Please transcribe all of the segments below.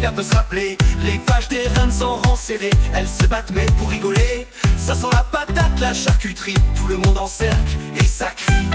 l'hiver peut se rappeler. Les vaches des reins sont rang serré, elles se battent mais pour rigoler. Ça sent la patate, la charcuterie, tout le monde en cercle et ça crie.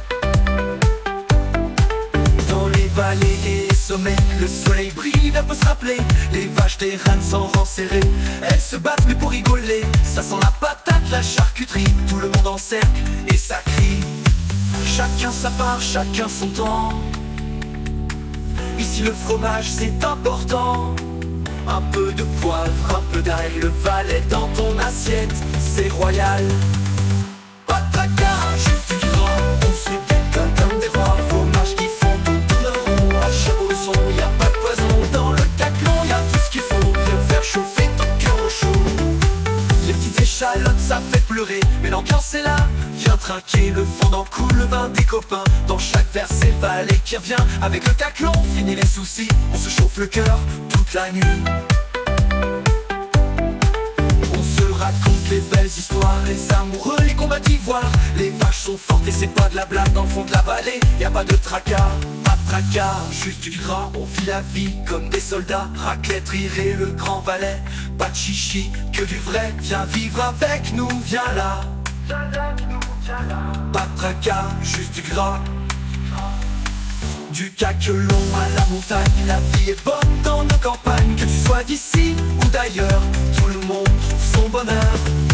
Dans les vallées et les sommets, le soleil brille, l'hiver peut se rappeler. Les vaches des reins sont rang serré, elles se battent mais pour rigoler. Ça sent la patate, la charcuterie, tout le monde en cercle et ça crie. Chacun sa part, chacun son temps. Ici le fromage c'est important. Un peu de poivre, un peu d'ail, le valet dans ton assiette, c'est royal. Pas de tracas, juste du gras, on se répète comme des rois. Fromage qui font tout tourne rond, à chapeau de son, y'a pas de poison. Dans le caclon, y'a tout ce qu'il faut, viens faire chauffer ton cœur au chaud. Les petites échalotes ça fait pleurer, mais l'ambiance est là. Viens trinquer, le fondant coule, le vin des copains. Dans chaque verre c'est le valet qui revient. Avec le caclon, fini les soucis, on se chauffe le cœur toute la nuit. On se raconte les belles histoires, les amoureux, les combats d'ivoire. Les vaches sont fortes et c'est pas de la blague. Dans le fond de la vallée, y a pas de tracas. Pas de tracas, juste du gras. On vit la vie comme des soldats. Raclette, rire et le grand valet. Pas de chichi, que du vrai. Viens vivre avec nous, viens là. Pas de tracas, juste du gras. Du caclon à la montagne, la vie est bonne dans nos campagnes. Que tu sois d'ici ou d'ailleurs, tout le monde trouve son bonheur.